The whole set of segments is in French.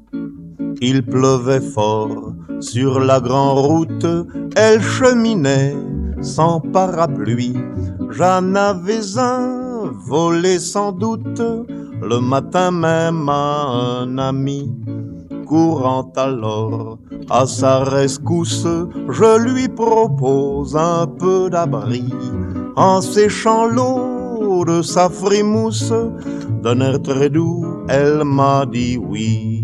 Il pleuvait fort sur la grande route, elle cheminait sans parapluie. J'en avais un volé sans doute le matin même à un ami. Courant alors à sa rescousse, je lui propose un peu d'abri. En séchant l'eau de sa frimousse, d'un air très doux, elle m'a dit oui.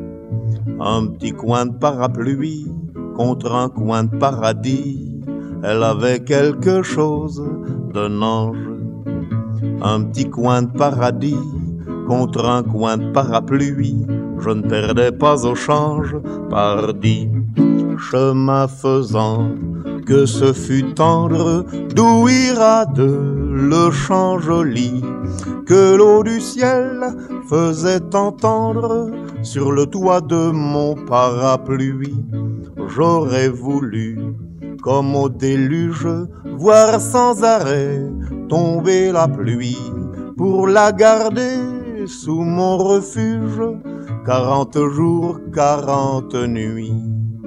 Un petit coin de parapluie contre un coin de paradis, elle avait quelque chose d'un ange. Un petit coin de paradis contre un coin de parapluie, je ne perdais pas au change, pardi. Chemin faisant, que ce fut tendre d'ouïr de le chant joli que l'eau du ciel faisait entendre sur le toit de mon parapluie. J'aurais voulu, comme au déluge, voir sans arrêt tomber la pluie pour la garder sous mon refuge 40 jours, 40 nuits.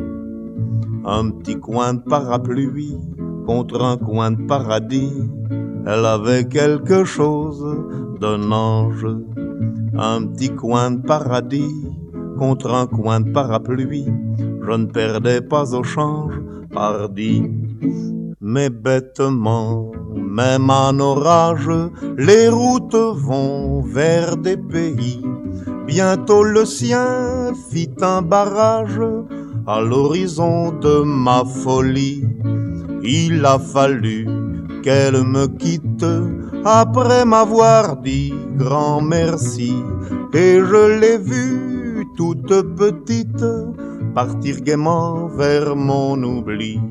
Un petit coin de parapluie contre un coin de paradis, elle avait quelque chose d'un ange. Un petit coin de paradis contre un coin de parapluie, je ne perdais pas au change, pardi. Mais bêtement, même en orage, les routes vont vers des pays. Bientôt le sien fit un barrage à l'horizon de ma folie. Il a fallu qu'elle me quitte après m'avoir dit grand merci. Et je l'ai vue toute petite partir gaiement vers mon oubli.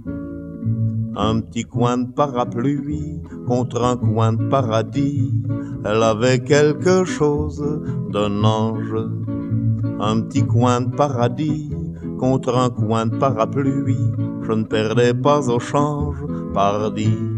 Un petit coin de parapluie contre un coin de paradis, elle avait quelque chose d'un ange. Un petit coin de paradis contre un coin de parapluie, je ne perdais pas au change, pardi.